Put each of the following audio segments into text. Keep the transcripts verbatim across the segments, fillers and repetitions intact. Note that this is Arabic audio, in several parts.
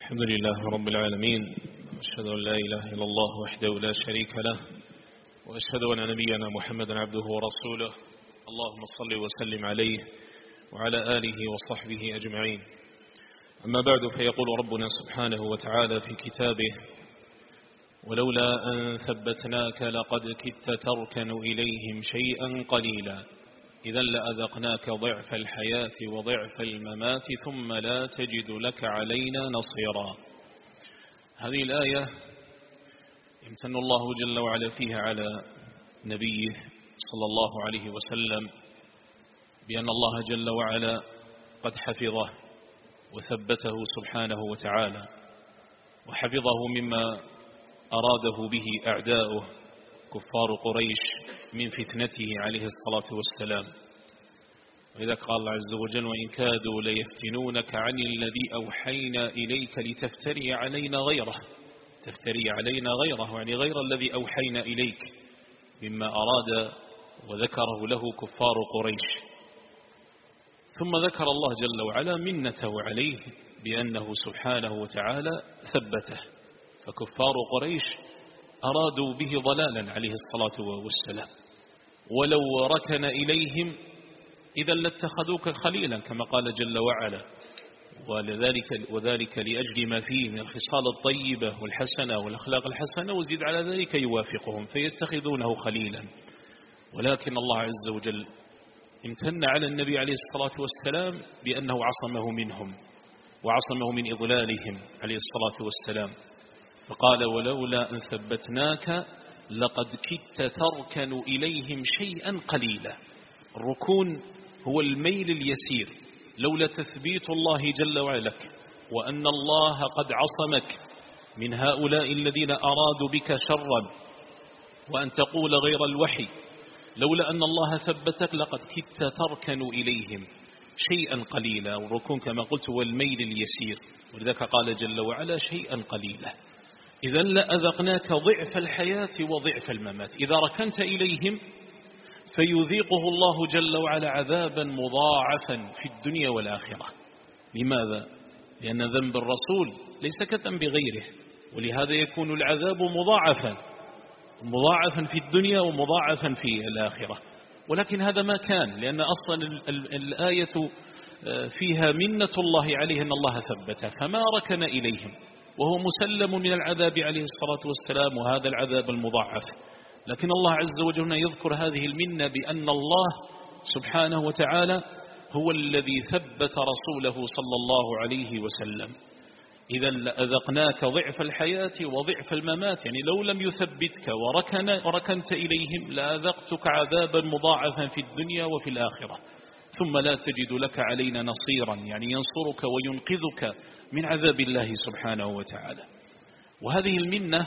الحمد لله رب العالمين، وأشهد أن لا إله إلا الله وحده لا شريك له، وأشهد أن نبينا محمدا عبده ورسوله. اللهم صل وسلم عليه وعلى آله وصحبه أجمعين. أما بعد، فيقول ربنا سبحانه وتعالى في كتابه: ولولا أن ثبتناك لقد كدت تركن إليهم شيئا قليلا إذا لأذقناك ضعف الحياة وضعف الممات ثم لا تجد لك علينا نصيرا. هذه الآية يمتن الله جل وعلا فيها على نبيه صلى الله عليه وسلم بأن الله جل وعلا قد حفظه وثبته سبحانه وتعالى، وحفظه مما أراده به أعداؤه كفار قريش من فتنته عليه الصلاة والسلام. وإذا قال الله عز وجل: وإن كادوا ليفتنونك عن الذي أوحينا إليك لتفتري علينا غيره. تفتري علينا غيره يعني غير الذي أوحينا إليك، مما أراد وذكره له كفار قريش. ثم ذكر الله جل وعلا منته عليه بأنه سبحانه وتعالى ثبته، فكفار قريش أرادوا به ضلالا عليه الصلاة والسلام، ولو ركن إليهم إذا لاتخذوك خليلا كما قال جل وعلا، ولذلك وذلك لأجل ما فيه من الخصال الطيبة والحسنة والأخلاق الحسنة، وزيد على ذلك يوافقهم فيتخذونه خليلا. ولكن الله عز وجل امتن على النبي عليه الصلاة والسلام بأنه عصمه منهم وعصمه من إضلالهم عليه الصلاة والسلام، فقال: ولولا أن ثبتناك لقد كدت تركن إليهم شيئا قليلا. الركون هو الميل اليسير، لولا تثبيت الله جل وعلا لك وأن الله قد عصمك من هؤلاء الذين أرادوا بك شرا وأن تقول غير الوحي، لولا أن الله ثبتك لقد كدت تركن إليهم شيئا قليلا. والركون كما قلت هو الميل اليسير، ولذلك قال جل وعلا: شيئا قليلا إذا لأذقناك ضعف الحياة وضعف الممات. إذا ركنت إليهم فيذيقه الله جل وعلا عذابا مضاعفا في الدنيا والآخرة. لماذا؟ لأن ذنب الرسول ليس كذنب غيره، ولهذا يكون العذاب مضاعفا مضاعفا في الدنيا ومضاعفا في الآخرة. ولكن هذا ما كان، لأن أصلا الآية فيها منة الله عليه أن الله ثبته، فما ركن إليهم وهو مسلم من العذاب عليه الصلاة والسلام، وهذا العذاب المضاعف. لكن الله عز وجل يذكر هذه المنة بأن الله سبحانه وتعالى هو الذي ثبت رسوله صلى الله عليه وسلم. إذا لأذقناك ضعف الحياة وضعف الممات، يعني لو لم يثبتك وركن وركنت إليهم لأذقتك عذابا مضاعفا في الدنيا وفي الآخرة، ثم لا تجد لك علينا نصيرا، يعني ينصرك وينقذك من عذاب الله سبحانه وتعالى. وهذه المنة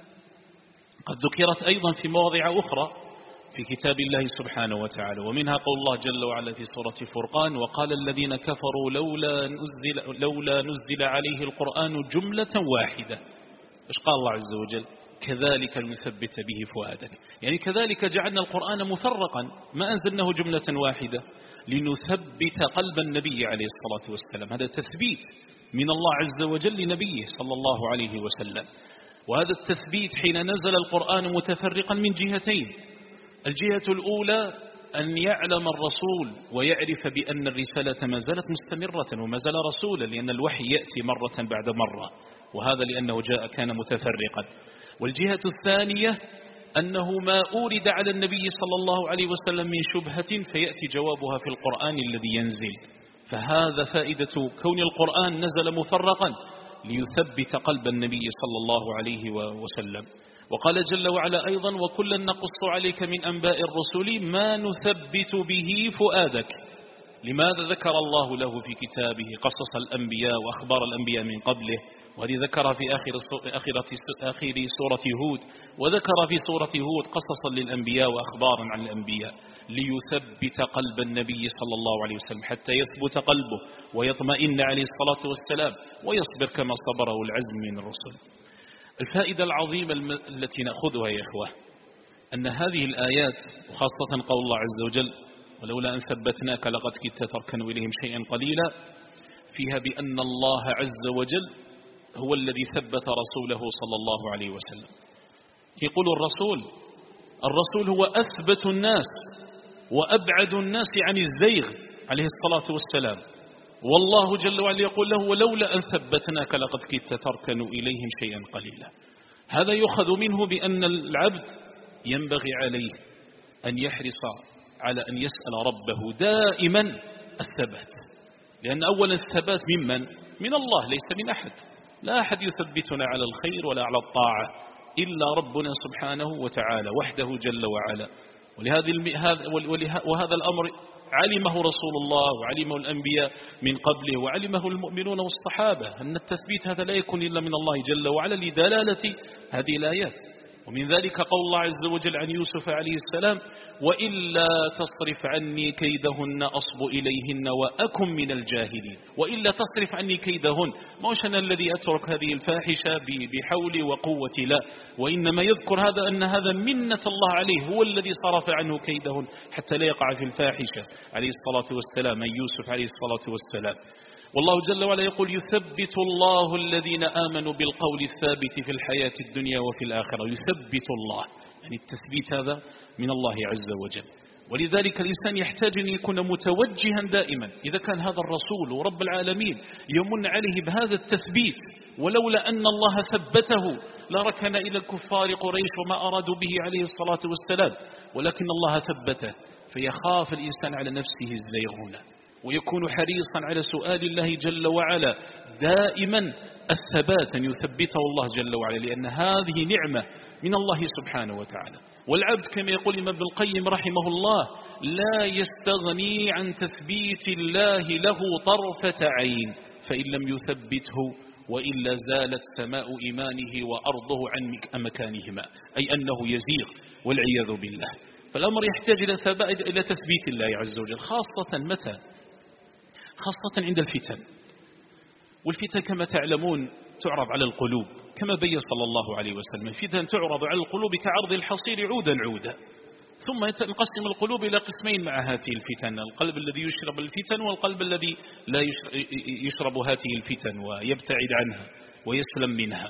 قد ذكرت أيضا في مواضع أخرى في كتاب الله سبحانه وتعالى، ومنها قول الله جل وعلا في سورة فرقان: وقال الذين كفروا لولا نزل, لولا نزل عليه القرآن جملة واحدة. إيش قال الله عز وجل؟ كذلك لنثبت به فؤادك، يعني كذلك جعلنا القرآن مفرقا، ما أنزلناه جملة واحدة لنثبت قلب النبي عليه الصلاة والسلام. هذا تثبيت من الله عز وجل لنبيه صلى الله عليه وسلم. وهذا التثبيت حين نزل القرآن متفرقا من جهتين: الجهة الأولى أن يعلم الرسول ويعرف بأن الرسالة ما زالت مستمرة وما زال رسولا، لأن الوحي يأتي مرة بعد مرة، وهذا لأنه جاء كان متفرقا. والجهة الثانية أنه ما أورد على النبي صلى الله عليه وسلم من شبهة فيأتي جوابها في القرآن الذي ينزل. فهذا فائدة كون القرآن نزل مفرقا ليثبت قلب النبي صلى الله عليه وسلم. وقال جل وعلا أيضا: وكلا نقص عليك من أنباء الرسل ما نثبت به فؤادك. لماذا ذكر الله له في كتابه قصص الأنبياء وأخبار الأنبياء من قبله؟ وهذه ذكر في آخر, آخر, آخر سورة هود، وذكر في سورة هود قصصا للأنبياء وأخبارا عن الأنبياء ليثبت قلب النبي صلى الله عليه وسلم حتى يثبت قلبه ويطمئن عليه الصلاة والسلام ويصبر كما صبره العزم من الرسل. الفائدة العظيمة التي نأخذها يا إخوة أن هذه الآيات، وخاصة قول الله عز وجل: ولولا أن ثبتناك لقد كدت تركن إليهم شيئا قليلا، فيها بأن الله عز وجل هو الذي ثبت رسوله صلى الله عليه وسلم. يقول الرسول الرسول هو أثبت الناس وأبعد الناس عن الزيغ عليه الصلاة والسلام، والله جل وعلا يقول له ولولا أن ثبتناك لقد كدت تركن إليهم شيئا قليلا. هذا يؤخذ منه بأن العبد ينبغي عليه أن يحرص على أن يسأل ربه دائما الثبات، لأن أولا الثبات ممن؟ من الله، ليس من أحد. لا أحد يثبتنا على الخير ولا على الطاعة إلا ربنا سبحانه وتعالى وحده جل وعلا. وهذا الأمر علمه رسول الله وعلمه الأنبياء من قبله وعلمه المؤمنون والصحابة، أن التثبيت هذا لا يكون إلا من الله جل وعلا لدلالة هذه الآيات. ومن ذلك قول الله عز وجل عن يوسف عليه السلام: وإلا تصرف عني كيدهن أصب إليهن وأكن من الجاهلين. وإلا تصرف عني كيدهن، ما هوش أنا الذي أترك هذه الفاحشة بحولي وقوتي، لا، وإنما يذكر هذا أن هذا منة الله عليه، هو الذي صرف عنه كيدهن حتى لا يقع في الفاحشة عليه الصلاة والسلام، أي يوسف عليه الصلاة والسلام. والله جل وعلا يقول: يثبت الله الذين آمنوا بالقول الثابت في الحياة الدنيا وفي الآخرة. يثبت الله، يعني التثبيت هذا من الله عز وجل. ولذلك الإنسان يحتاج أن يكون متوجها دائما. إذا كان هذا الرسول ورب العالمين يمن عليه بهذا التثبيت، ولولا أن الله ثبته لركن إلى الكفار قريش وما أرادوا به عليه الصلاة والسلام، ولكن الله ثبته، فيخاف الإنسان على نفسه الزيغ هنا، ويكون حريصا على سؤال الله جل وعلا دائما الثبات، أن يثبته الله جل وعلا، لأن هذه نعمة من الله سبحانه وتعالى. والعبد كما يقول الإمام ابن القيم رحمه الله: لا يستغني عن تثبيت الله له طرفة عين، فإن لم يثبته وإلا زالت سماء إيمانه وأرضه عن مكانهما، أي أنه يزيغ والعياذ بالله. فالأمر يحتاج إلى تثبيت الله عز وجل، خاصة متى؟ خاصة عند الفتن. والفتن كما تعلمون تعرض على القلوب، كما بين صلى الله عليه وسلم: الفتن تعرض على القلوب كعرض الحصير عودا عودا. ثم تنقسم القلوب إلى قسمين مع هذه الفتن: القلب الذي يشرب الفتن، والقلب الذي لا يشرب هذه الفتن ويبتعد عنها ويسلم منها.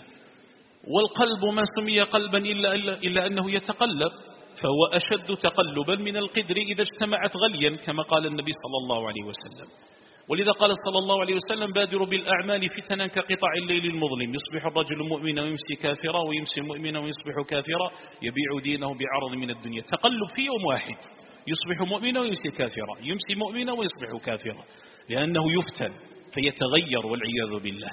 والقلب ما سمي قلبا إلا, إلا, إلا أنه يتقلب، فهو أشد تقلبا من القدر إذا اجتمعت غليا، كما قال النبي صلى الله عليه وسلم. ولذا قال صلى الله عليه وسلم: بادروا بالأعمال فتنا كقطع الليل المظلم، يصبح الرجل مؤمنا ويمسي كافرا، ويمسي مؤمنا ويصبح كافرا، يبيع دينه بعرض من الدنيا. تقلب في يوم واحد، يصبح مؤمنا ويمسي كافرا، يمسي مؤمنا ويصبح كافرا، لأنه يفتن فيتغير والعياذ بالله.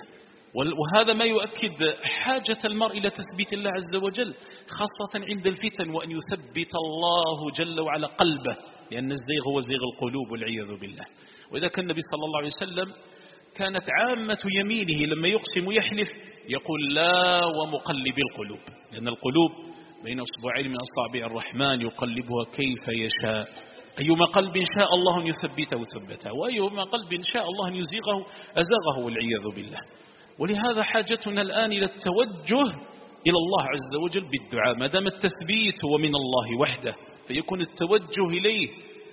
وهذا ما يؤكد حاجة المرء إلى تثبيت الله عز وجل، خاصة عند الفتن، وأن يثبت الله جل وعلا قلبه، لأن الزيغ هو زيغ القلوب والعياذ بالله. وإذا كان النبي صلى الله عليه وسلم كانت عامة يمينه لما يقسم يحلف يقول: لا ومقلب القلوب، لأن القلوب بين أصبعين من أصابع الرحمن يقلبها كيف يشاء، أيما قلب شاء الله أن يثبته ثبته، وأيما قلب شاء الله أن يزيغه أزاغه والعياذ بالله. ولهذا حاجتنا الآن إلى التوجه إلى الله عز وجل بالدعاء، ما دام التثبيت هو من الله وحده فيكون التوجه إليه،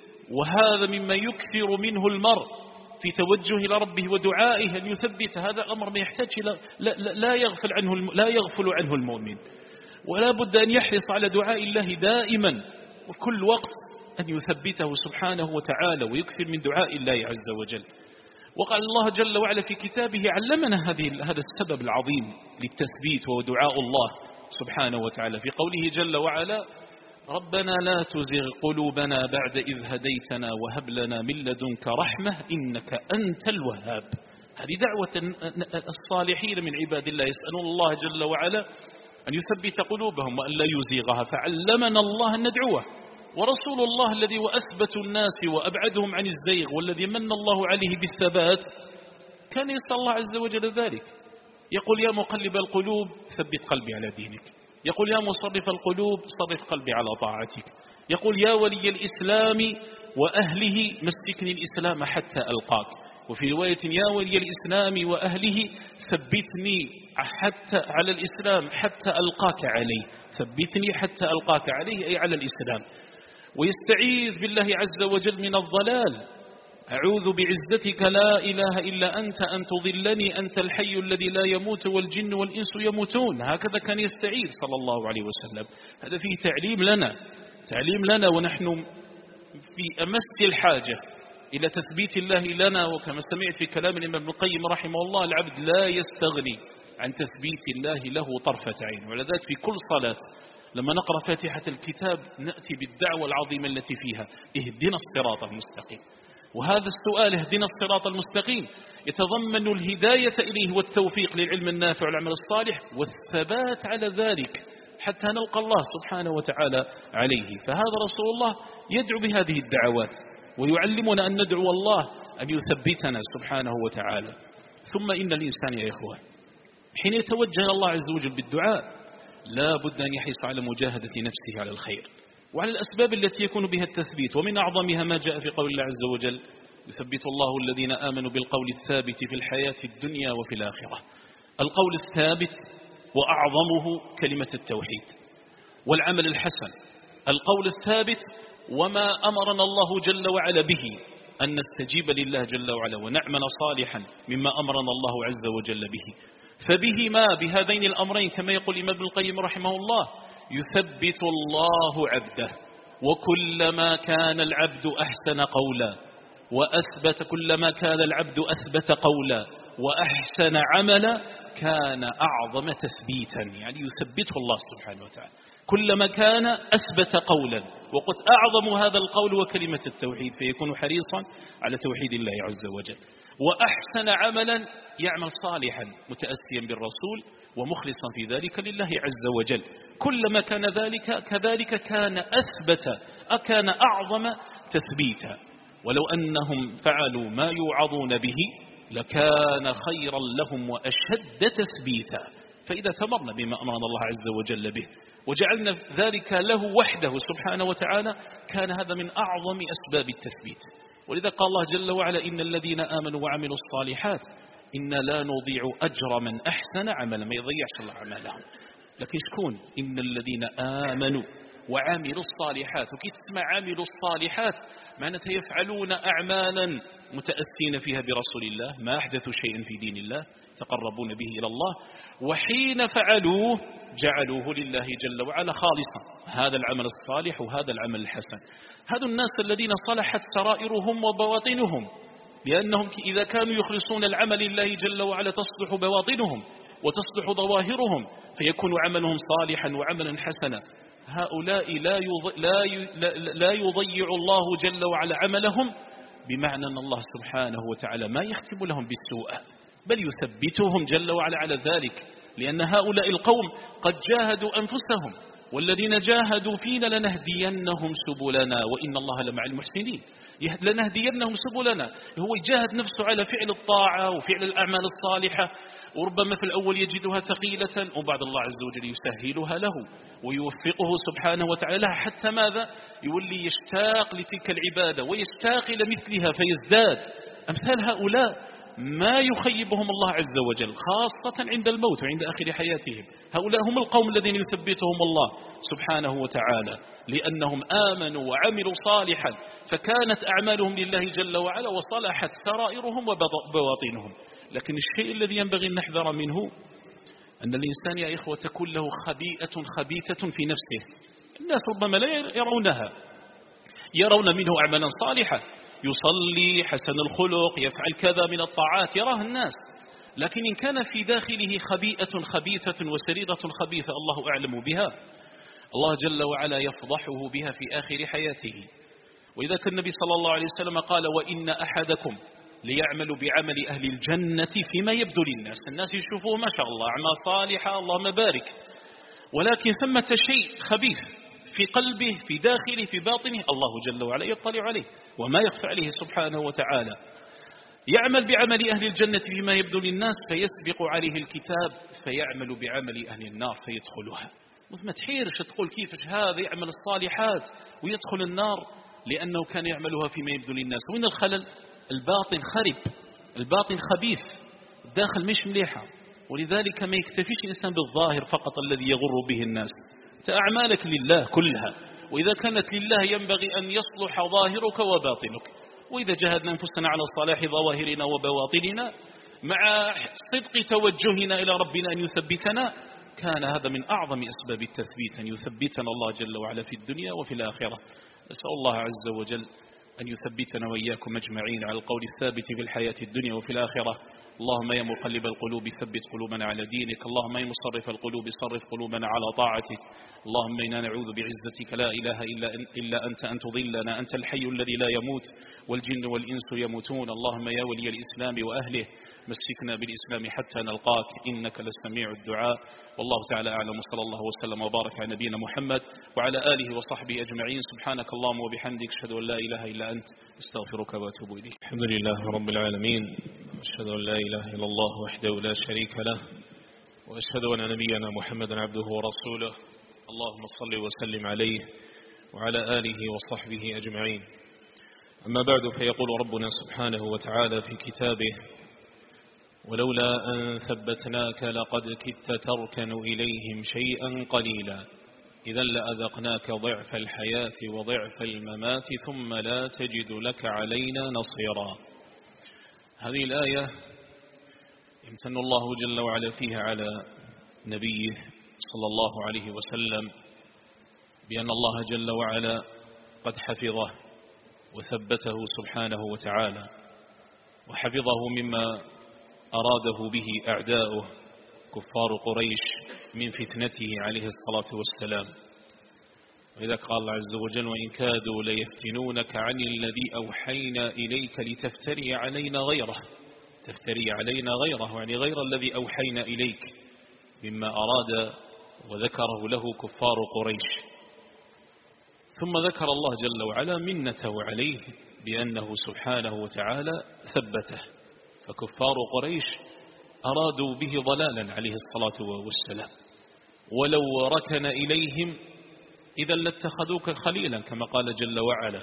وهذا مما يكثر منه المرء في توجه إلى ربه ودعائه أن يثبت. هذا أمر ما يحتاج إلى لا, لا يغفل عنه لا يغفل عنه المؤمن، ولا بد أن يحرص على دعاء الله دائما وكل وقت أن يثبته سبحانه وتعالى، ويكثر من دعاء الله عز وجل. وقال الله جل وعلا في كتابه: علمنا هذه هذا السبب العظيم للتثبيت، وهو دعاء الله سبحانه وتعالى، في قوله جل وعلا: ربنا لا تزغ قلوبنا بعد إذ هديتنا وهب لنا من لدنك رحمة إنك أنت الوهاب. هذه دعوة الصالحين من عباد الله، يسألون الله جل وعلا أن يثبت قلوبهم وأن لا يزيغها، فعلمنا الله أن ندعوه. ورسول الله الذي وأثبت الناس وأبعدهم عن الزيغ والذي من الله عليه بالثبات كان يسأل الله عز وجل ذلك، يقول: يا مقلب القلوب ثبت قلبي على دينك، يقول: يا مصرف القلوب صرف قلبي على طاعتك، يقول: يا ولي الإسلام وأهله مسكني الإسلام حتى ألقاك. وفي رواية: يا ولي الإسلام وأهله ثبتني حتى على الإسلام حتى ألقاك عليه، ثبتني حتى ألقاك عليه، أي على الإسلام. ويستعيذ بالله عز وجل من الضلال، أعوذ بعزتك لا إله إلا أنت أن تضلني أنت الحي الذي لا يموت والجن والإنس يموتون. هكذا كان يستعيذ صلى الله عليه وسلم. هذا فيه تعليم لنا تعليم لنا ونحن في أمس الحاجة إلى تثبيت الله لنا. وكما سمعت في كلام الإمام ابن القيم رحمه الله العبد لا يستغني عن تثبيت الله له طرفة عين. ولذلك في كل صلاة لما نقرأ فاتحة الكتاب نأتي بالدعوة العظيمة التي فيها اهدنا الصراط المستقيم. وهذا السؤال اهدنا الصراط المستقيم يتضمن الهداية إليه والتوفيق للعلم النافع والعمل الصالح والثبات على ذلك حتى نلقى الله سبحانه وتعالى عليه. فهذا رسول الله يدعو بهذه الدعوات ويعلمنا أن ندعو الله أن يثبتنا سبحانه وتعالى. ثم إن الإنسان يا إخوة حين يتوجه إلى الله عز وجل بالدعاء لا بد أن يحرص على مجاهدة نفسه على الخير وعلى الأسباب التي يكون بها التثبيت. ومن أعظمها ما جاء في قول الله عز وجل يثبت الله الذين آمنوا بالقول الثابت في الحياة الدنيا وفي الآخرة. القول الثابت وأعظمه كلمة التوحيد والعمل الحسن. القول الثابت وما أمرنا الله جل وعلا به أن نستجيب لله جل وعلا ونعمل صالحا مما أمرنا الله عز وجل به. فبهما بهذين الأمرين كما يقول الإمام ابن القيم رحمه الله يثبت الله عبده. وكلما كان العبد أحسن قولا وأثبت كلما كان العبد أثبت قولا وأحسن عملا كان أعظم تثبيتا. يعني يثبته الله سبحانه وتعالى كلما كان أثبت قولا وقد أعظم هذا القول وكلمة التوحيد فيكون حريصا على توحيد الله عز وجل. وأحسن عملا يعمل صالحا متأسيا بالرسول ومخلصا في ذلك لله عز وجل. كلما كان ذلك كذلك كان أثبت أكان أعظم تثبيتا. ولو أنهم فعلوا ما يوعظون به لكان خيرا لهم وأشد تثبيتا. فإذا ثمرنا بما أمرنا الله عز وجل به وجعلنا ذلك له وحده سبحانه وتعالى كان هذا من أعظم أسباب التثبيت. ولذا قال الله جل وعلا إن الذين آمنوا وعملوا الصالحات إنا لا نضيع أجر من أحسن عملا. ما يضيعش الله عملهم. لكن شكون إن الذين آمنوا وعملوا الصالحات. وكي تسمع عملوا الصالحات معناتها يفعلون أعمالا متأسين فيها برسول الله ما أحدثوا شيئا في دين الله تقربون به إلى الله وحين فعلوه جعلوه لله جل وعلا خالصا. هذا العمل الصالح وهذا العمل الحسن. هذا الناس الذين صلحت سرائرهم وبواطنهم لأنهم إذا كانوا يخلصون العمل لله جل وعلا تصلح بواطنهم وتصلح ظواهرهم فيكون عملهم صالحا وعملا حسنا. هؤلاء لا لا يضيع الله جل وعلا عملهم بمعنى أن الله سبحانه وتعالى ما يختم لهم بالسوء بل يثبتهم جل وعلا على ذلك. لأن هؤلاء القوم قد جاهدوا أنفسهم والذين جاهدوا فينا لنهدينهم سبلنا وإن الله لمع المحسنين. لنهدينهم سبلنا هو يجاهد نفسه على فعل الطاعة وفعل الأعمال الصالحة وربما في الأول يجدها ثقيلة وبعد الله عز وجل يسهلها له ويوفقه سبحانه وتعالى حتى ماذا يولي يشتاق لتلك العبادة ويشتاق إلى مثلها فيزداد. أمثال هؤلاء ما يخيبهم الله عز وجل خاصة عند الموت وعند آخر حياتهم. هؤلاء هم القوم الذين يثبتهم الله سبحانه وتعالى لأنهم آمنوا وعملوا صالحا فكانت أعمالهم لله جل وعلا وصلحت سرائرهم وبواطنهم. لكن الشيء الذي ينبغي أن نحذر منه أن الإنسان يا إخوة تكون له خبيئة خبيثة في نفسه. الناس ربما لا يرونها يرون منه أعمالا صالحة يصلي حسن الخلق يفعل كذا من الطاعات يراه الناس لكن إن كان في داخله خبيئة خبيثة وسريرة خبيثة الله أعلم بها الله جل وعلا يفضحه بها في آخر حياته. وإذا كان النبي صلى الله عليه وسلم قال وإن أحدكم ليعمل بعمل أهل الجنة فيما يبدو للناس. الناس يشوفوه ما شاء الله أعمال صالحة اللهم بارك ولكن ثمة شيء خبيث في قلبه في داخله في باطنه الله جل وعلا يطلع عليه وما يخفى عليه سبحانه وتعالى. يعمل بعمل أهل الجنة فيما يبدو للناس فيسبق عليه الكتاب فيعمل بعمل أهل النار فيدخلها. ما تحيرش تقول كيفش هذا يعمل الصالحات ويدخل النار لأنه كان يعملها فيما يبدو للناس. وين الخلل؟ الباطن خرب الباطن خبيث الداخل مش مليحة. ولذلك ما يكتفيش الإنسان بالظاهر فقط الذي يغر به الناس. أعمالك لله كلها وإذا كانت لله ينبغي أن يصلح ظاهرك وباطنك وإذا جاهدنا أنفسنا على صلاح ظواهرنا وبواطننا مع صدق توجهنا إلى ربنا أن يثبتنا، كان هذا من أعظم أسباب التثبيت، أن يثبتنا الله جل وعلا في الدنيا وفي الآخرة. أسأل الله عز وجل أن يثبتنا وإياكم أجمعين على القول الثابت في الحياة الدنيا وفي الآخرة. اللهم يا مقلب القلوب ثبت قلوبنا على دينك، اللهم يا مصرف القلوب صرف قلوبنا على طاعتك، اللهم إنا نعوذ بعزتك لا إله إلا, إلا أنت أن تضلنا، أنت الحي الذي لا يموت والجن والإنس يموتون. اللهم يا ولي الإسلام وأهله مسكنا بالإسلام حتى نلقاك إنك لسميع الدعاء. والله تعالى أعلم، وصلى الله وسلم وبارك على نبينا محمد وعلى آله وصحبه أجمعين. سبحانك اللهم وبحمدك أشهد أن لا إله إلا أنت استغفرك وأتوب إليك. الحمد لله رب العالمين، أشهد أن لا إله إلا الله وحده لا شريك له، وأشهد أن نبينا محمدا عبده ورسوله. اللهم صل وسلم عليه وعلى آله وصحبه أجمعين. أما بعد، فيقول ربنا سبحانه وتعالى في كتابه: ولولا أن ثبتناك لقد كدت تركن إليهم شيئا قليلا إذا لأذقناك ضعف الحياة وضعف الممات ثم لا تجد لك علينا نصيرا. هذه الآية يمتن الله جل وعلا فيها على نبيه صلى الله عليه وسلم بأن الله جل وعلا قد حفظه وثبته سبحانه وتعالى، وحفظه مما أراده به أعداؤه كفار قريش من فتنته عليه الصلاة والسلام. وإذا قال الله عز وجل: وإن كادوا ليفتنونك عن الذي أوحينا إليك لتفتري علينا غيره. تفتري علينا غيره يعني غير الذي أوحينا إليك، مما أراد وذكره له كفار قريش. ثم ذكر الله جل وعلا منته عليه بأنه سبحانه وتعالى ثبته، فكفار قريش أرادوا به ضلالا عليه الصلاة والسلام، ولو ركن إليهم إذا لاتخذوك خليلا كما قال جل وعلا،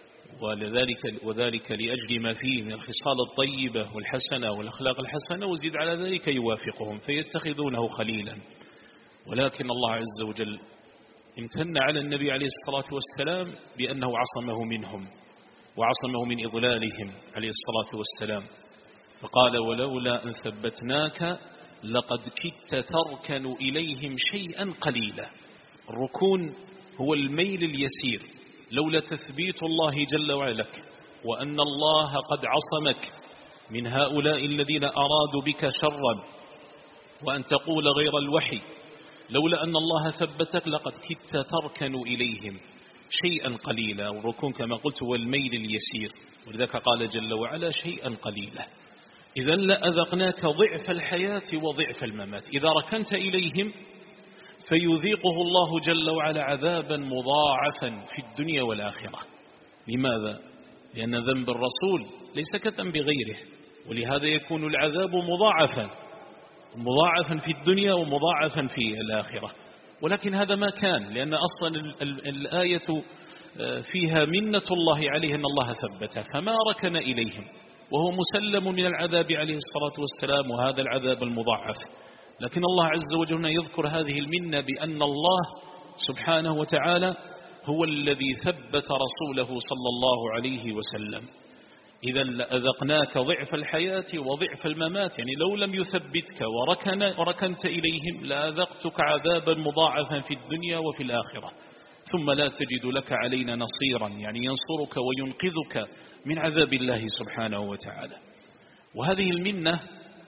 ولذلك وذلك لأجل ما فيه من الخصال الطيبة والحسنة والأخلاق الحسنة، وزيد على ذلك يوافقهم فيتخذونه خليلا. ولكن الله عز وجل امتن على النبي عليه الصلاة والسلام بأنه عصمه منهم وعصمه من إضلالهم عليه الصلاة والسلام، فقال: ولولا أن ثبتناك لقد كدت تركن إليهم شيئا قليلا. الركون هو الميل اليسير، لولا تثبيت الله جل وعلا لك وأن الله قد عصمك من هؤلاء الذين أرادوا بك شرا وأن تقول غير الوحي، لولا أن الله ثبتك لقد كدت تركن إليهم شيئا قليلا. والركون كما قلت هو الميل اليسير، ولذلك قال جل وعلا: شيئا قليلا إذا لأذقناك ضعف الحياة وضعف الممات. إذا ركنت إليهم فيذيقه الله جل وعلا عذابا مضاعفا في الدنيا والآخرة. لماذا؟ لأن ذنب الرسول ليس كذنب غيره، ولهذا يكون العذاب مضاعفا مضاعفا في الدنيا ومضاعفا في الآخرة. ولكن هذا ما كان، لأن أصلا الآية فيها منة الله عليه أن الله ثبته، فما ركن إليهم وهو مسلم من العذاب عليه الصلاة والسلام، وهذا العذاب المضاعف. لكن الله عز وجل يذكر هذه المنة بأن الله سبحانه وتعالى هو الذي ثبت رسوله صلى الله عليه وسلم. إذا لأذقناك ضعف الحياة وضعف الممات، يعني لو لم يثبتك وركن وركنت إليهم لأذقتك عذابا مضاعفا في الدنيا وفي الآخرة، ثم لا تجد لك علينا نصيرا، يعني ينصرك وينقذك من عذاب الله سبحانه وتعالى. وهذه المنة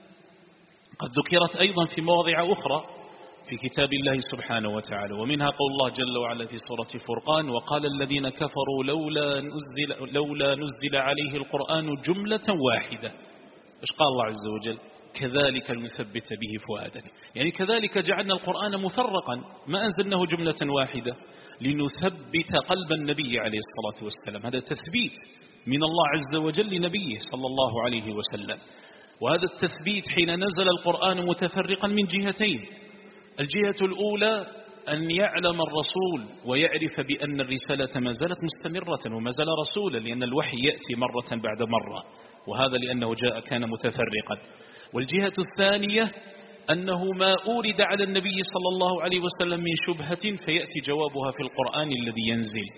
قد ذكرت أيضا في مواضع أخرى في كتاب الله سبحانه وتعالى، ومنها قول الله جل وعلا في سورة فرقان: وقال الذين كفروا لولا نزل, لولا نزل عليه القرآن جملة واحدة. إيش قال الله عز وجل؟ كذلك نثبت به فؤادك، يعني كذلك جعلنا القرآن مفرقا، ما أنزلناه جملة واحدة لنثبت قلب النبي عليه الصلاة والسلام. هذا تثبيت من الله عز وجل لنبيه صلى الله عليه وسلم. وهذا التثبيت حين نزل القرآن متفرقا من جهتين: الجهة الأولى أن يعلم الرسول ويعرف بأن الرسالة ما زالت مستمرة وما زال رسولا، لأن الوحي يأتي مرة بعد مرة، وهذا لأنه جاء كان متفرقا. والجهة الثانية أنه ما أورد على النبي صلى الله عليه وسلم من شبهة فيأتي جوابها في القرآن الذي ينزل،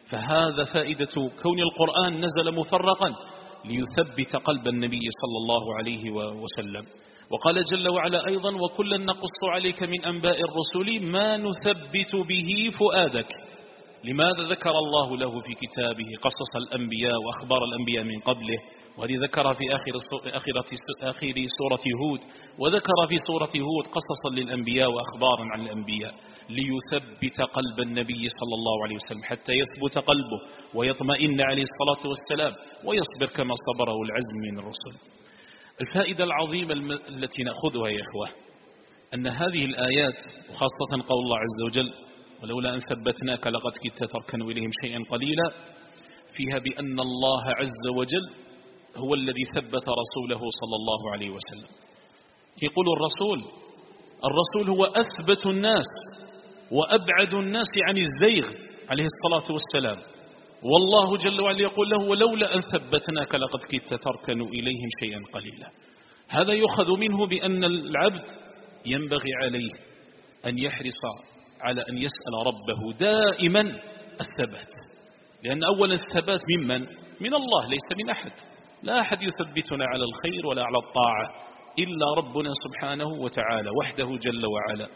فهذا فائدة كون القرآن نزل مفرقا ليثبت قلب النبي صلى الله عليه وسلم. وقال جل وعلا أيضا: وكلا نقص عليك من أنباء الرسل ما نثبت به فؤادك. لماذا ذكر الله له في كتابه قصص الأنبياء وأخبار الأنبياء من قبله، وهذه ذكرها في آخر آخر سورة هود، وذكر في سورة هود قصصا للأنبياء وأخبارا عن الأنبياء، ليثبت قلب النبي صلى الله عليه وسلم حتى يثبت قلبه ويطمئن عليه الصلاة والسلام ويصبر كما صبره العزم من الرسل. الفائدة العظيمة التي نأخذها يا إخوة أن هذه الآيات، وخاصة قول الله عز وجل: ولولا أن ثبتناك لقد كدت تركن إليهم شيئا قليلا، فيها بأن الله عز وجل هو الذي ثبت رسوله صلى الله عليه وسلم. يقول الرسول الرسول هو أثبت الناس وأبعد الناس عن الزيغ عليه الصلاة والسلام، والله جل وعلا يقول له: ولولا أن ثبتناك لقد كدت تركن إليهم شيئا قليلا. هذا يؤخذ منه بأن العبد ينبغي عليه أن يحرص على أن يسأل ربه دائما الثبات، لأن أولا الثبات ممن؟ من الله، ليس من أحد. لا أحد يثبتنا على الخير ولا على الطاعة إلا ربنا سبحانه وتعالى وحده جل وعلا.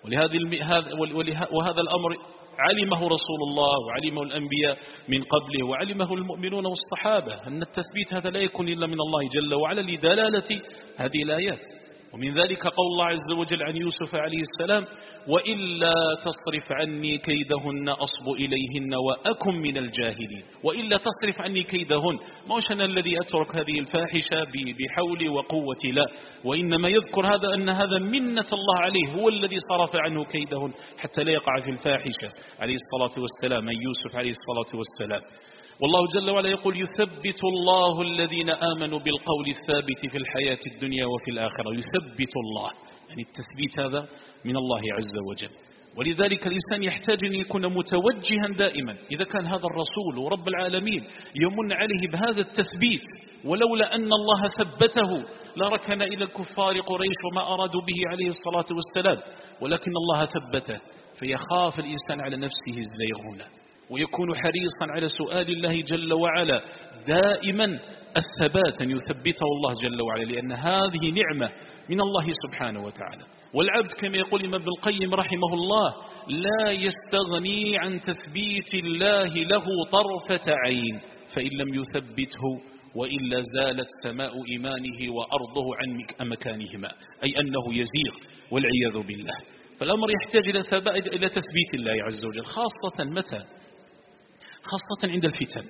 وهذا الأمر علمه رسول الله وعلمه الأنبياء من قبله وعلمه المؤمنون والصحابة، أن التثبيت هذا لا يكون إلا من الله جل وعلا لدلالة هذه الآيات. ومن ذلك قول الله عز وجل عن يوسف عليه السلام: وإلا تصرف عني كيدهن أصب إليهن وأكن من الجاهلين. وإلا تصرف عني كيدهن، ما هوش أنا الذي أترك هذه الفاحشة بحولي وقوتي، لا، وإنما يذكر هذا أن هذا منة الله عليه، هو الذي صرف عنه كيدهن حتى لا يقع في الفاحشة عليه الصلاة والسلام، من يوسف عليه الصلاة والسلام. والله جل وعلا يقول: يثبت الله الذين آمنوا بالقول الثابت في الحياة الدنيا وفي الآخرة. يثبت الله، يعني التثبيت هذا من الله عز وجل. ولذلك الإنسان يحتاج أن يكون متوجها دائما، إذا كان هذا الرسول ورب العالمين يمن عليه بهذا التثبيت، ولولا أن الله ثبته لركن إلى الكفار قريش وما أرادوا به عليه الصلاة والسلام، ولكن الله ثبته، فيخاف الإنسان على نفسه الزيغ هنا، ويكون حريصا على سؤال الله جل وعلا دائما الثبات، أن يثبته الله جل وعلا، لأن هذه نعمة من الله سبحانه وتعالى. والعبد كما يقول الإمام ابن القيم رحمه الله: لا يستغني عن تثبيت الله له طرفة عين، فإن لم يثبته وإلا زالت سماء إيمانه وأرضه عن مكانهما، أي أنه يزيغ والعياذ بالله. فالأمر يحتاج إلى تثبيت الله عز وجل، خاصة متى؟ خاصة عند الفتن.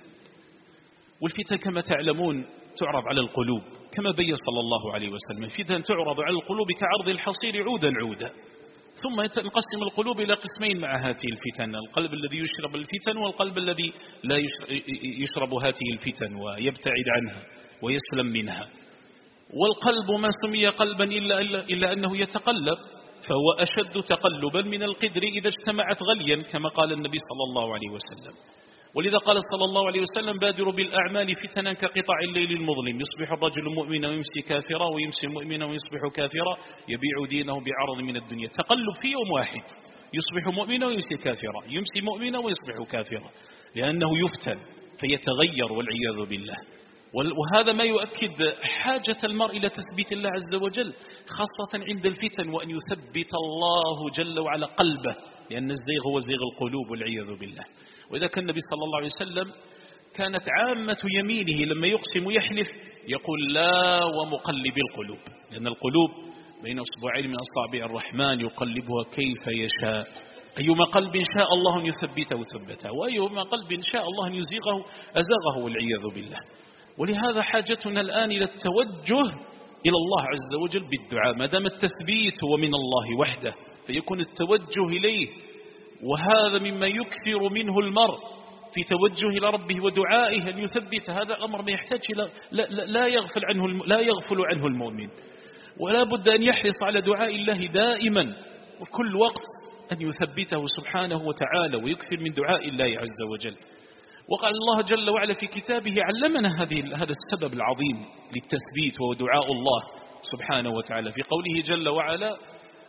والفتن كما تعلمون تعرض على القلوب، كما بين صلى الله عليه وسلم: الفتن تعرض على القلوب كعرض الحصير عودا عودا. ثم تنقسم القلوب إلى قسمين مع هذه الفتن: القلب الذي يشرب الفتن، والقلب الذي لا يشرب هذه الفتن ويبتعد عنها ويسلم منها. والقلب ما سمي قلبا إلا, إلا, إلا أنه يتقلب، فهو أشد تقلبا من القدر إذا اجتمعت غليا، كما قال النبي صلى الله عليه وسلم. ولذا قال صلى الله عليه وسلم: بادروا بالأعمال فتنا كقطع الليل المظلم، يصبح الرجل مؤمنا ويمسي كافرا، ويمسي مؤمنا ويصبح كافرا، يبيع دينه بعرض من الدنيا. تقلب في يوم واحد، يصبح مؤمنا ويمسي كافرا، يمسي مؤمنا ويصبح كافرا، لأنه يفتن فيتغير والعياذ بالله. وهذا ما يؤكد حاجة المرء إلى تثبيت الله عز وجل، خاصة عند الفتن، وأن يثبت الله جل وعلا قلبه، لأن الزيغ هو زيغ القلوب والعياذ بالله. وإذا كان النبي صلى الله عليه وسلم كانت عامة يمينه لما يقسم يحلف يقول: لا ومقلب القلوب، لأن القلوب بين أصبعين من أصابع الرحمن يقلبها كيف يشاء، أيما قلب شاء الله أن يثبته ثبته، وأيما قلب شاء الله أن يزيغه أزاغه والعياذ بالله. ولهذا حاجتنا الآن إلى التوجه إلى الله عز وجل بالدعاء، ما دام التثبيت هو من الله وحده فيكون التوجه إليه، وهذا مما يكثر منه المرء في توجه إلى ربه ودعائه أن يثبت. هذا الأمر ما يحتاج إلى لا, لا, لا يغفل عنه لا يغفل عنه المؤمن، ولا بد أن يحرص على دعاء الله دائما وكل وقت، أن يثبته سبحانه وتعالى ويكثر من دعاء الله عز وجل. وقال الله جل وعلا في كتابه: علمنا هذه هذا السبب العظيم للتثبيت وهو دعاء الله سبحانه وتعالى، في قوله جل وعلا: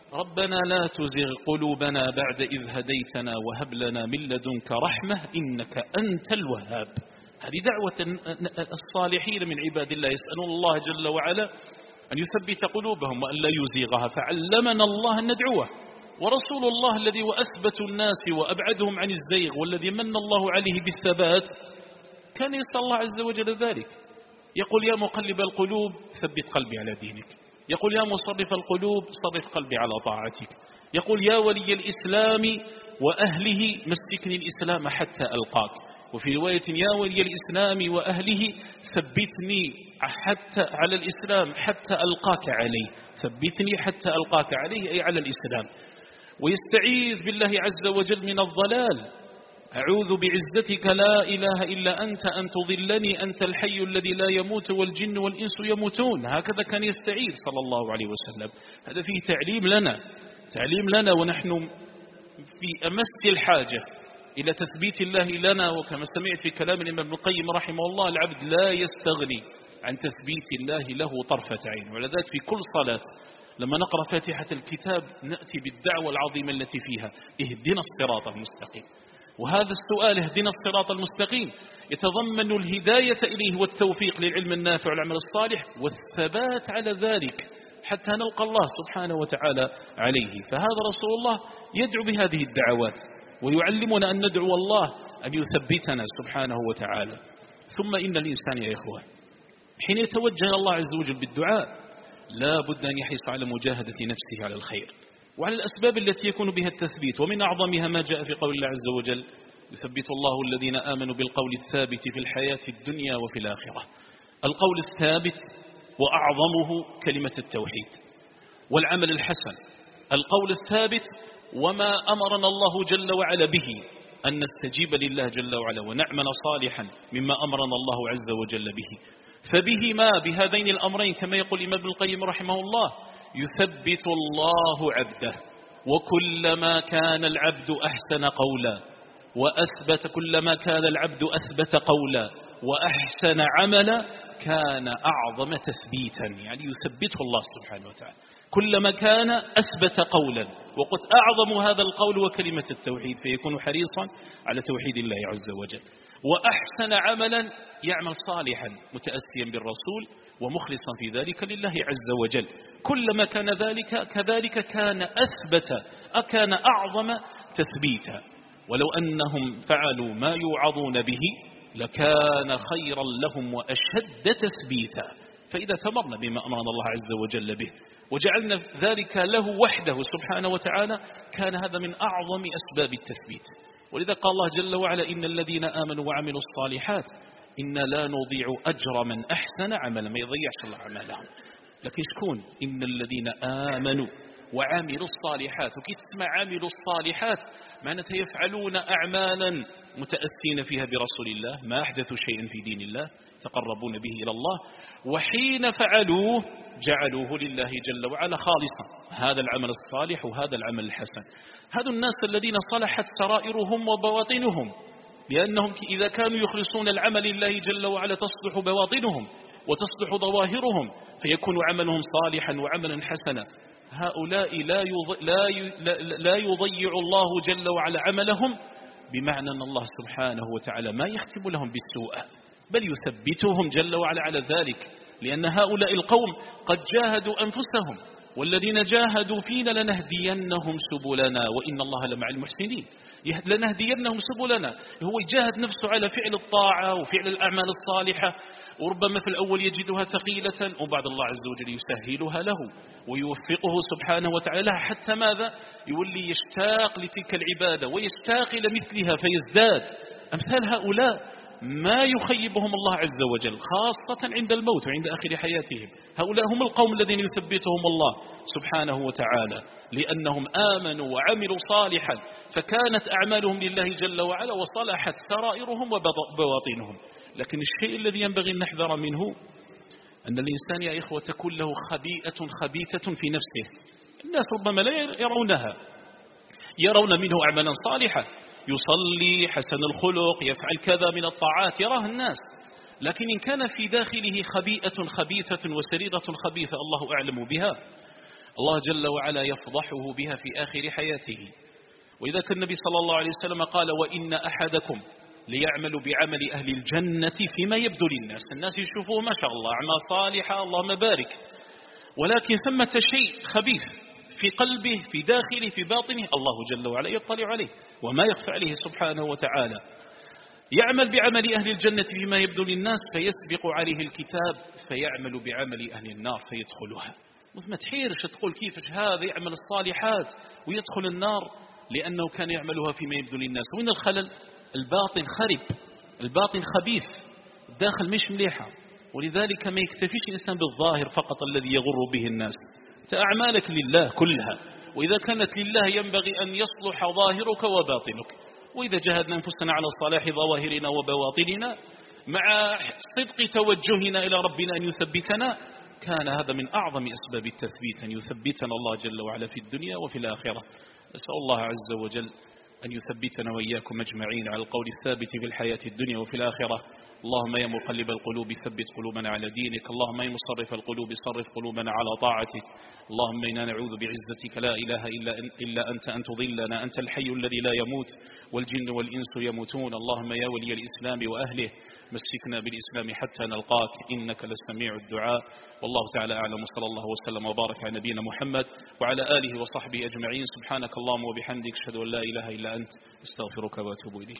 ربنا لا تزغ قلوبنا بعد إذ هديتنا وهب لنا من لدنك رحمة إنك أنت الوهاب. هذه دعوة الصالحين من عباد الله، يسألون الله جل وعلا أن يثبت قلوبهم وأن لا يزيغها، فعلمنا الله أن ندعوه. ورسول الله الذي وأثبت الناس وأبعدهم عن الزيغ والذي من الله عليه بالثبات كان يسأل الله عز وجل ذلك، يقول يا مقلب القلوب ثبت قلبي على دينك، يقول يا مصرف القلوب صرف قلبي على طاعتك، يقول يا ولي الإسلام وأهله مسكني الإسلام حتى ألقاك، وفي رواية يا ولي الإسلام وأهله ثبتني حتى على الإسلام حتى ألقاك عليه، ثبتني حتى ألقاك عليه أي على الإسلام. ويستعيذ بالله عز وجل من الضلال، أعوذ بعزتك لا إله إلا أنت أن تضلني أنت الحي الذي لا يموت والجن والإنس يموتون. هكذا كان يستعيذ صلى الله عليه وسلم. هذا فيه تعليم لنا، تعليم لنا ونحن في أمس الحاجة إلى تثبيت الله لنا. وكما سمعت في كلام الإمام ابن القيم رحمه الله العبد لا يستغني عن تثبيت الله له طرفة عين. ولذلك في كل صلاة لما نقرأ فاتحة الكتاب نأتي بالدعوة العظيمة التي فيها اهدنا الصراط المستقيم. وهذا السؤال اهدنا الصراط المستقيم يتضمن الهداية إليه والتوفيق للعلم النافع والعمل الصالح والثبات على ذلك حتى نلقى الله سبحانه وتعالى عليه. فهذا رسول الله يدعو بهذه الدعوات ويعلمنا أن ندعو الله أن يثبتنا سبحانه وتعالى. ثم إن الإنسان يا إخوة حين يتوجه الله عز وجل بالدعاء لا بد أن يحرص على مجاهدة نفسه على الخير وعلى الأسباب التي يكون بها التثبيت. ومن أعظمها ما جاء في قول الله عز وجل يثبت الله الذين آمنوا بالقول الثابت في الحياة الدنيا وفي الآخرة. القول الثابت وأعظمه كلمة التوحيد والعمل الحسن. القول الثابت وما أمرنا الله جل وعلا به أن نستجيب لله جل وعلا ونعمل صالحا مما أمرنا الله عز وجل به. فبهما بهذين الأمرين كما يقول الإمام ابن القيم رحمه الله يثبت الله عبده. وكلما كان العبد أحسن قولا وأثبت كلما كان العبد أثبت قولا وأحسن عملا كان أعظم تثبيتا، يعني يثبته الله سبحانه وتعالى. كلما كان أثبت قولا وقد أعظم هذا القول وكلمة التوحيد فيكون حريصا على توحيد الله عز وجل. وأحسن عملا يعمل صالحا متأسيا بالرسول ومخلصا في ذلك لله عز وجل. كلما كان ذلك كذلك كان أثبت أكان أعظم تثبيتا. ولو أنهم فعلوا ما يوعظون به لكان خيرا لهم وأشد تثبيتا. فإذا تمرنا بما أمرنا الله عز وجل به وجعلنا ذلك له وحده سبحانه وتعالى كان هذا من أعظم أسباب التثبيت. ولذا قال الله جل وعلا إن الذين آمنوا وعملوا الصالحات إنا لا نضيع أجر من أحسن عملا، ما يضيعش الله عملهم. لكن شكون إن الذين آمنوا وعملوا الصالحات؟ وكي تسمع عملوا الصالحات معناتها يفعلون أعمالا متأسين فيها برسول الله، ما أحدثوا شيئا في دين الله تقربون به إلى الله، وحين فعلوه جعلوه لله جل وعلا خالصا. هذا العمل الصالح وهذا العمل الحسن. هذا الناس الذين صلحت سرائرهم وبواطنهم، لأنهم إذا كانوا يخلصون العمل لله جل وعلا تصلح بواطنهم وتصلح ظواهرهم فيكون عملهم صالحا وعملا حسنا. هؤلاء لا لا يضيع الله جل وعلا عملهم، بمعنى أن الله سبحانه وتعالى ما يختم لهم بالسوء بل يثبتهم جل وعلا على ذلك، لأن هؤلاء القوم قد جاهدوا أنفسهم والذين جاهدوا فينا لنهدينهم سبلنا وإن الله لمع المحسنين. لنهدينهم سبلنا، هو يجاهد نفسه على فعل الطاعة وفعل الأعمال الصالحة، وربما في الأول يجدها ثقيلة وبعد الله عز وجل يسهلها له ويوفقه سبحانه وتعالى لها حتى ماذا؟ يولي يشتاق لتلك العبادة ويشتاق إلى مثلها فيزداد. أمثال هؤلاء ما يخيبهم الله عز وجل خاصة عند الموت وعند آخر حياتهم. هؤلاء هم القوم الذين يثبتهم الله سبحانه وتعالى لأنهم آمنوا وعملوا صالحا فكانت أعمالهم لله جل وعلا وصلحت سرائرهم وبواطنهم. لكن الشيء الذي ينبغي أن نحذر منه أن الإنسان يا إخوة تكون له خبيئة خبيثة في نفسه. الناس ربما لا يرونها، يرون منه أعمالا صالحة، يصلي حسن الخلق يفعل كذا من الطاعات يراها الناس، لكن إن كان في داخله خبيئة خبيثة وسريرة خبيثة الله أعلم بها، الله جل وعلا يفضحه بها في آخر حياته. وإذا كان النبي صلى الله عليه وسلم قال وإن أحدكم ليعمل بعمل أهل الجنة فيما يبدو للناس، الناس يشوفوه ما شاء الله أعمال صالحة اللهم بارك، ولكن ثمة شيء خبيث في قلبه في داخله في باطنه الله جل وعلا يطلع عليه وما يخفى عليه سبحانه وتعالى. يعمل بعمل أهل الجنة فيما يبدو للناس فيسبق عليه الكتاب فيعمل بعمل أهل النار فيدخلها. ما تحيرش تقول كيفش هذا يعمل الصالحات ويدخل النار لأنه كان يعملها فيما يبدو للناس. وين الخلل؟ الباطن خرب، الباطن خبيث، الداخل مش مليحة. ولذلك ما يكتفيش الإنسان بالظاهر فقط الذي يغر به الناس، أعمالك لله كلها، وإذا كانت لله ينبغي أن يصلح ظاهرك وباطنك. وإذا جاهدنا أنفسنا على صلاح ظواهرنا وبواطننا مع صدق توجهنا إلى ربنا أن يثبتنا، كان هذا من أعظم أسباب التثبيت، أن يثبتنا الله جل وعلا في الدنيا وفي الآخرة. نسأل الله عز وجل أن يثبتنا وإياكم أجمعين على القول الثابت في الحياة الدنيا وفي الآخرة. اللهم يا مقلب القلوب ثبت قلوبنا على دينك، اللهم يا مصرف القلوب صرف قلوبنا على طاعتك. اللهم إنا نعوذ بعزتك لا إله إلا, إلا أنت أن تضلنا، أنت الحي الذي لا يموت والجن والإنس يموتون. اللهم يا ولي الإسلام وأهله مسكنا بالإسلام حتى نلقاك إنك لسميع الدعاء. والله تعالى أعلم، صلى الله وسلم وبارك على نبينا محمد وعلى آله وصحبه أجمعين. سبحانك اللهم وبحمدك أشهد أن لا إله إلا أنت استغفرك وأتوب إليك.